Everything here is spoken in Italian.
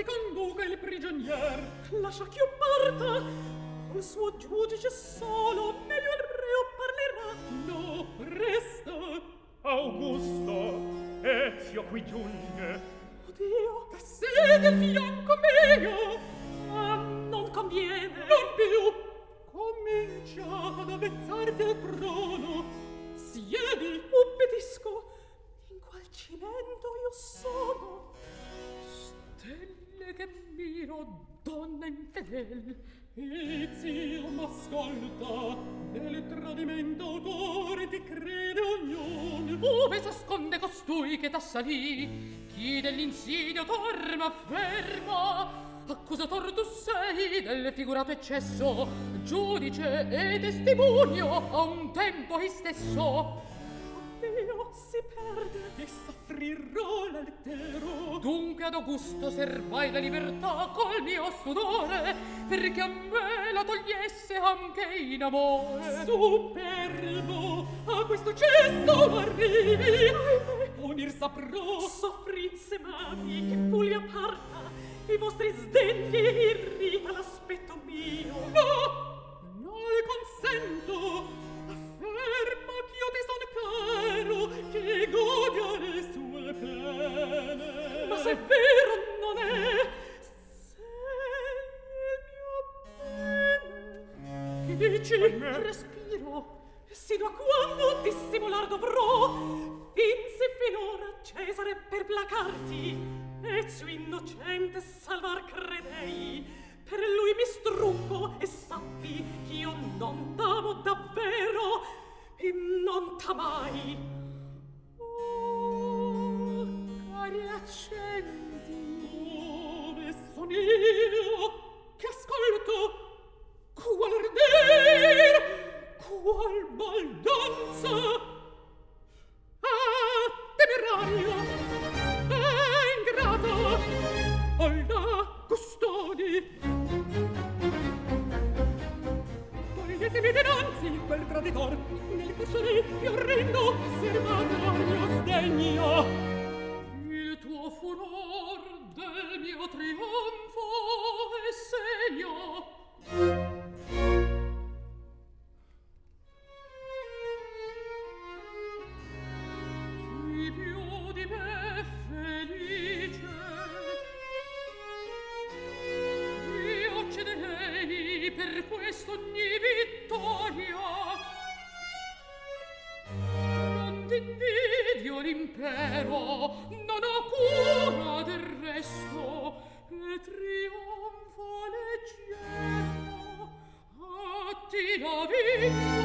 conduca il prigionier. Lascia ch'io parta, col suo giudice solo meglio il reo parlerà. No, resta. Augusto, Ezio qui giunge. Oddio, Siedi al fianco mio. ma non conviene. Non più. Comincia ad avvezzarti al trono. Siedi. Ubbidisco. In qual cimento io sono? Stelle che miro, donna infedel. Ezio m'ascolta, del tradimento autore ti crede ognuno. Ove s'asconde costui che t'assalì? Chi dell'insidio t'arma ferma? Accusator tu sei del figurato eccesso, giudice e testimonio a un tempo istesso. Oddio, si perde. E s'affrirò l'altero. Dunque ad Augusto servai la libertà col mio sudore, perché a me la togliesse anche in amore. Superbo, a questo cesso arrivi. Unir saprò. Soffrinse mani che Fulvia parta, i vostri sdegni irrita l'aspetto mio. No, non le consento. Afferma ch'io ti son caro, che godia le sue pene. Ma se vero non è, se il mio bene. Che dici? Respiro, sino a quando dissimular dovrò? Finse finora Cesare per placarti, Ezio innocente salvar credei. Per lui mi struggo e sappi ch'io non t'amo davvero e non t'amai. Oh, cari accenti, Dove son io che ascolto? Qual arder, qual baldanza? Ah, temerario, ingrato, alla custodi. Toglietemi dinanzi quel traditor, nel carcere più orrendo servatorio sdegno. Il tuo furor del mio trionfo è segno. Chi più di me felice? Io cederei per questo ogni vittoria. Non t'invidio l'impero, non ho cura del resto, e trionfo leggero. A ti la vita